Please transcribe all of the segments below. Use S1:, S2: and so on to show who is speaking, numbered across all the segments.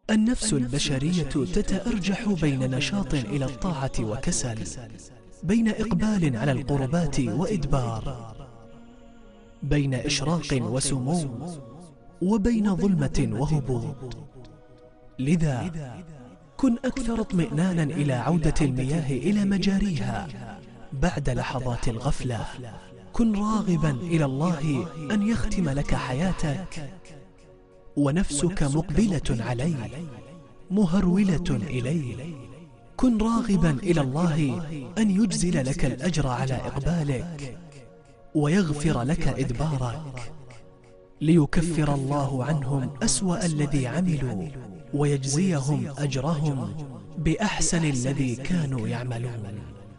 S1: النفس البشرية تتأرجح بين نشاط إلى الطاعة وكسل، بين إقبال على القربات وإدبار، بين إشراق وسمو، وبين ظلمة وهبوط. لذا كن أكثر اطمئنانا إلى عودة المياه إلى مجاريها بعد لحظات الغفلة. كن راغبا إلى الله أن يختم لك حياتك، ونفسك مقبلة عليه مهرولة إليه. كن راغبا إلى الله أن يجزل لك الأجر على إقبالك، ويغفر لك إدبارك، ليكفر الله عنهم أسوأ الذي عملوا، ويجزيهم أجرهم بأحسن الذي كانوا يعملون.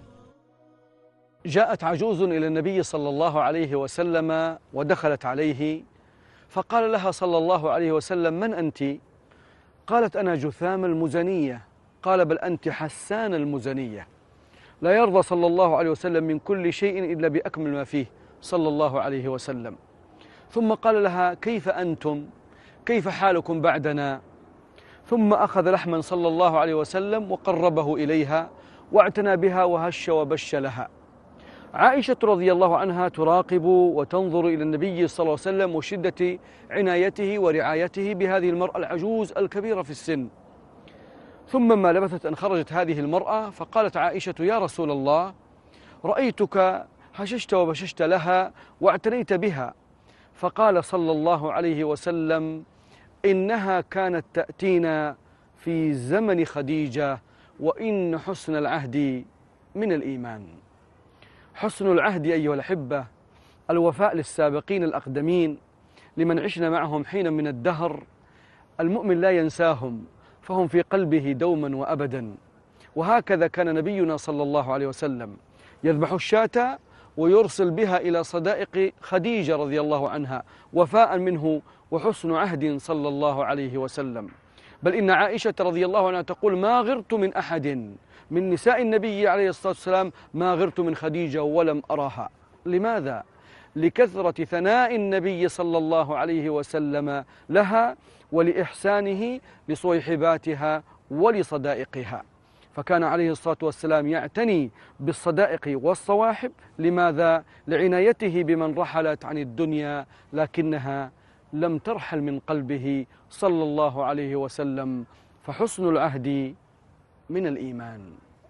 S2: جاءت عجوز إلى النبي صلى الله عليه وسلم ودخلت عليه، فقال لها صلى الله عليه وسلم: من أنت؟ قالت: أنا جثام المزنية. قال: بل أنت حسان المزنية. لا يرضى صلى الله عليه وسلم من كل شيء إلا بأكمل ما فيه صلى الله عليه وسلم. ثم قال لها: كيف أنتم؟ كيف حالكم بعدنا؟ ثم أخذ لحما صلى الله عليه وسلم وقربه إليها واعتنى بها وهش وبش لها. عائشة رضي الله عنها تراقب وتنظر إلى النبي صلى الله عليه وسلم وشدة عنايته ورعايته بهذه المرأة العجوز الكبيرة في السن. ثم ما لبثت أن خرجت هذه المرأة، فقالت عائشة: يا رسول الله، رأيتك هششت وبششت لها واعتنيت بها. فقال صلى الله عليه وسلم: إنها كانت تأتينا في زمن خديجة، وإن حسن العهد من الإيمان. حسن العهد أيها الأحبة الوفاء للسابقين الأقدمين، لمن عشنا معهم حينا من الدهر. المؤمن لا ينساهم، فهم في قلبه دوما وأبدا. وهكذا كان نبينا صلى الله عليه وسلم يذبح الشاة ويرسل بها إلى صدائق خديجة رضي الله عنها، وفاء منه وحسن عهد صلى الله عليه وسلم. بل إن عائشة رضي الله عنها تقول: ما غرت من أحد من نساء النبي عليه الصلاة والسلام ما غرت من خديجة ولم أراها. لماذا؟ لكثرة ثناء النبي صلى الله عليه وسلم لها، ولإحسانه لصيحباتها ولصدائقها. فكان عليه الصلاة والسلام يعتني بالصدائق والصواحب. لماذا؟ لعنايته بمن رحلت عن الدنيا لكنها لم ترحل من قلبه صلى الله عليه وسلم. فحسن العهد من الإيمان.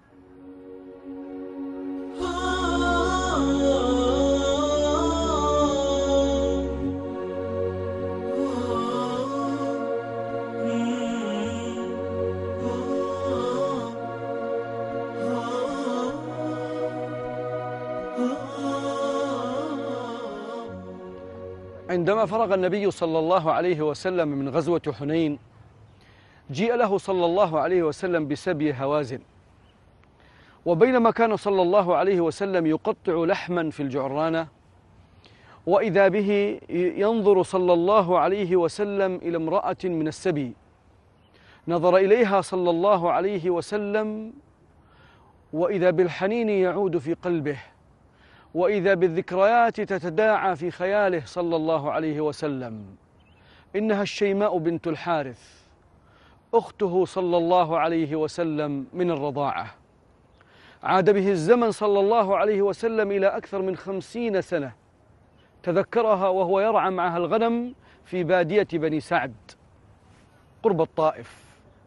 S2: عندما فرغ النبي صلى الله عليه وسلم من غزوة حنين، جيء له صلى الله عليه وسلم بسبي هوازن. وبينما كان صلى الله عليه وسلم يقطع لحما في الجعرانة، وإذا به ينظر صلى الله عليه وسلم إلى امرأة من السبي. نظر إليها صلى الله عليه وسلم، وإذا بالحنين يعود في قلبه، وإذا بالذكريات تتداعى في خياله صلى الله عليه وسلم. إنها الشيماء بنت الحارث، أخته صلى الله عليه وسلم من الرضاعة. عاد به الزمن صلى الله عليه وسلم إلى أكثر من 50 سنة. تذكرها وهو يرعى معها الغنم في بادية بني سعد قرب الطائف.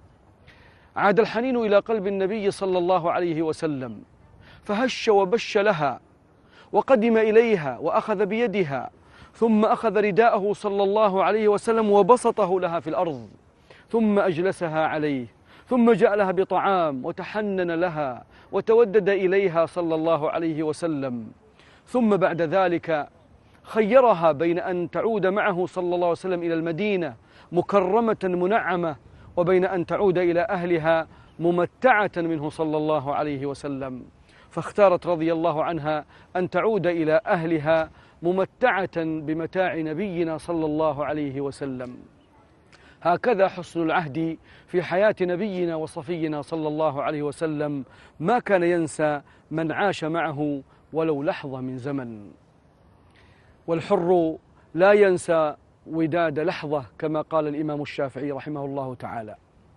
S2: عاد الحنين إلى قلب النبي صلى الله عليه وسلم، فهش وبش لها وقدم إليها وأخذ بيدها، ثم أخذ رداءه صلى الله عليه وسلم وبسطه لها في الأرض، ثم أجلسها عليه، ثم جاء لها بطعام وتحنن لها وتودد إليها صلى الله عليه وسلم. ثم بعد ذلك خيرها بين أن تعود معه صلى الله عليه وسلم إلى المدينة مكرمة منعمة، وبين أن تعود إلى أهلها ممتعة منه صلى الله عليه وسلم. فاختارت رضي الله عنها أن تعود إلى أهلها ممتعة بمتاع نبينا صلى الله عليه وسلم. هكذا حسن العهد في حياة نبينا وصفينا صلى الله عليه وسلم، ما كان ينسى من عاش معه ولو لحظة من زمن. والحر لا ينسى وداد لحظة، كما قال الإمام الشافعي رحمه الله تعالى.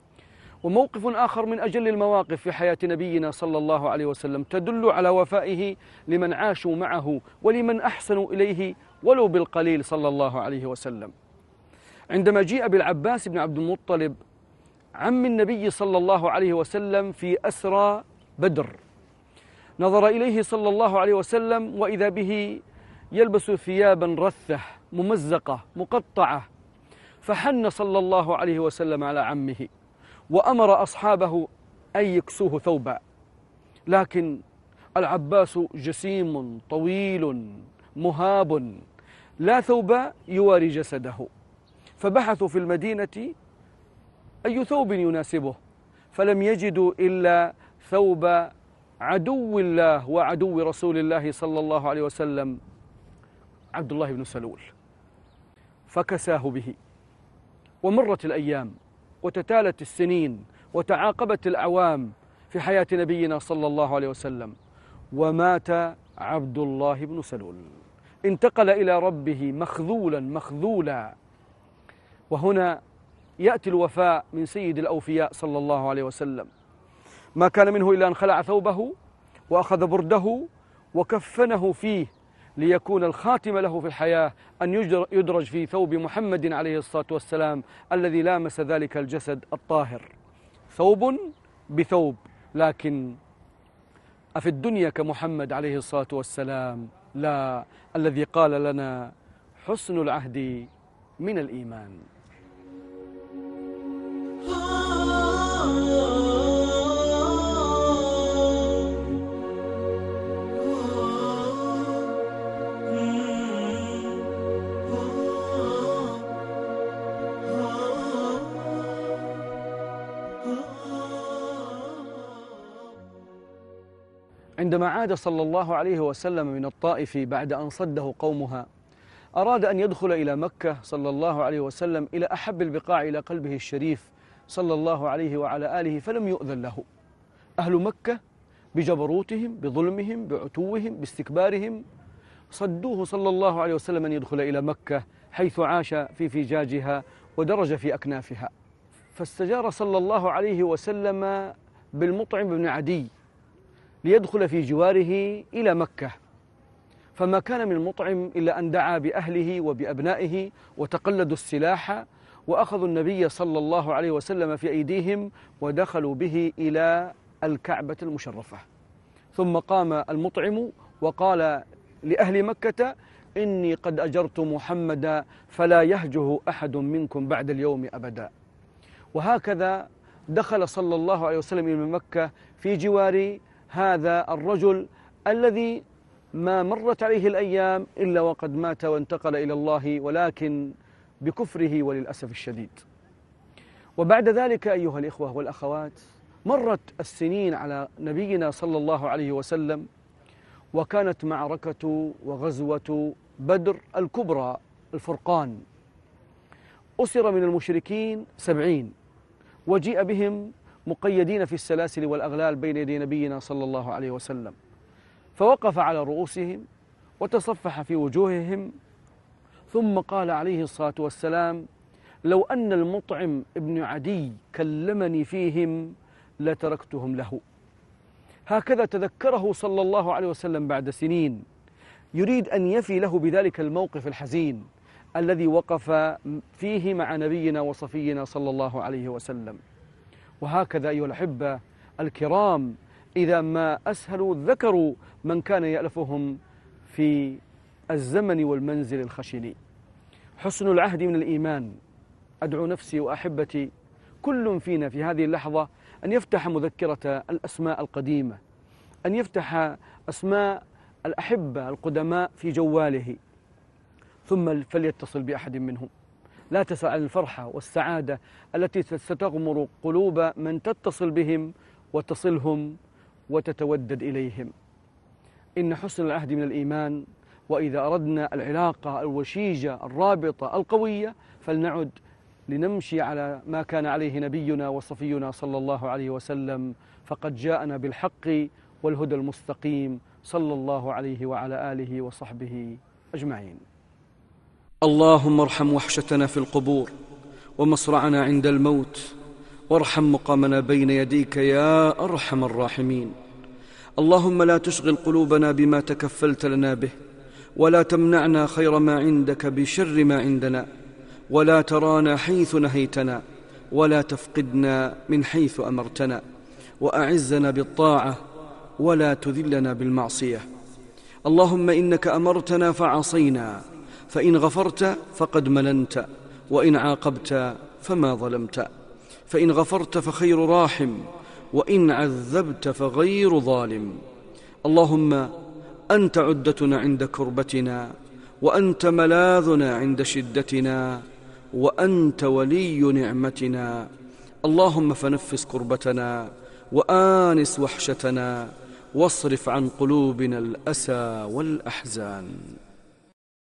S2: وموقف آخر من أجل المواقف في حياة نبينا صلى الله عليه وسلم تدل على وفائه لمن عاشوا معه ولمن أحسنوا إليه ولو بالقليل صلى الله عليه وسلم. عندما جيء بالعباس بن عبد المطلب عم النبي صلى الله عليه وسلم في أسرى بدر، نظر إليه صلى الله عليه وسلم وإذا به يلبس ثيابا رثة ممزقة مقطعة، فحن صلى الله عليه وسلم على عمه وأمر أصحابه أن يكسوه ثوبا، لكن العباس جسيم طويل مهاب لا ثوب يواري جسده، فبحثوا في المدينة أي ثوب يناسبه فلم يجدوا إلا ثوب عدو الله وعدو رسول الله صلى الله عليه وسلم عبد الله بن سلول، فكساه به. ومرت الأيام وتتالت السنين وتعاقبت الأعوام في حياة نبينا صلى الله عليه وسلم، ومات عبد الله بن سلول، انتقل إلى ربه مخذولا مخذولا. وهنا يأتي الوفاء من سيد الأوفياء صلى الله عليه وسلم، ما كان منه إلا أن خلع ثوبه وأخذ برده وكفنه فيه ليكون الخاتم له في الحياة أن يدرج في ثوب محمد عليه الصلاة والسلام الذي لامس ذلك الجسد الطاهر، ثوب بثوب. لكن أفي الدنيا كمحمد عليه الصلاة والسلام؟ لا، الذي قال لنا حسن العهد من الإيمان. عندما عاد صلى الله عليه وسلم من الطائف بعد أن صده قومها، أراد أن يدخل إلى مكة صلى الله عليه وسلم إلى أحب البقاع إلى قلبه الشريف صلى الله عليه وعلى آله، فلم يؤذن له. أهل مكة بجبروتهم بظلمهم بعتوهم باستكبارهم صدوه صلى الله عليه وسلم أن يدخل إلى مكة حيث عاش في فجاجها ودرج في أكنافها، فاستجار صلى الله عليه وسلم بالمطعم بن عدي ليدخل في جواره إلى مكة، فما كان من المطعم إلا أن دعا بأهله وبأبنائه وتقلدوا السلاح وأخذوا النبي صلى الله عليه وسلم في أيديهم ودخلوا به إلى الكعبة المشرفة. ثم قام المطعم وقال لأهل مكة: إني قد أجرت محمدا فلا يهجه أحد منكم بعد اليوم أبدا. وهكذا دخل صلى الله عليه وسلم إلى مكة في جوار هذا الرجل الذي ما مرت عليه الأيام إلا وقد مات وانتقل إلى الله، ولكن بكفره وللأسف الشديد. وبعد ذلك أيها الإخوة والأخوات، مرت السنين على نبينا صلى الله عليه وسلم، وكانت معركة وغزوة بدر الكبرى الفرقان. أسر من المشركين 70، وجيء بهم مقيدين في السلاسل والأغلال بين يدي نبينا صلى الله عليه وسلم، فوقف على رؤوسهم وتصفح في وجوههم، ثم قال عليه الصلاة والسلام: لو أن المطعم ابن عدي كلمني فيهم لتركتهم له. هكذا تذكره صلى الله عليه وسلم بعد سنين، يريد أن يفي له بذلك الموقف الحزين الذي وقف فيه مع نبينا وصفينا صلى الله عليه وسلم. وهكذا أيها الأحبة الكرام، إذا ما أسهلوا ذكروا من كان يألفهم في الزمن والمنزل الخشن. حسن العهد من الإيمان. أدعو نفسي وأحبتي كل فينا في هذه اللحظة أن يفتح مذكرة الأسماء القديمة، أن يفتح أسماء الأحبة القدماء في جواله، ثم فليتصل بأحد منهم. لا تسأل عن الفرحة والسعادة التي ستغمر قلوب من تتصل بهم وتصلهم وتتودد إليهم. إن حسن العهد من الإيمان، وإذا أردنا العلاقة الوشيجة الرابطة القوية فلنعد لنمشي على ما كان عليه نبينا وصفينا صلى الله عليه وسلم، فقد جاءنا بالحق والهدى المستقيم صلى الله عليه وعلى آله وصحبه أجمعين. اللهم ارحم وحشتنا في القبور ومصرعنا عند الموت، وارحم مقامنا بين يديك يا أرحم الراحمين. اللهم لا تشغل قلوبنا بما تكفلت لنا به، ولا تمنعنا خير ما عندك بشر ما عندنا، ولا ترانا حيث نهيتنا، ولا تفقدنا من حيث أمرتنا، وأعزنا بالطاعة ولا تذلنا بالمعصية. اللهم إنك أمرتنا فعصينا، فإن غفرت فقد مننت، وإن عاقبت فما ظلمت. فإن غفرت فخير راحم، وإن عذبت فغير ظالم. اللهم أنت عدتنا عند كربتنا، وأنت ملاذنا عند شدتنا، وأنت ولي نعمتنا. اللهم فنفس كربتنا، وآنس وحشتنا، واصرف عن قلوبنا الأسى والأحزان.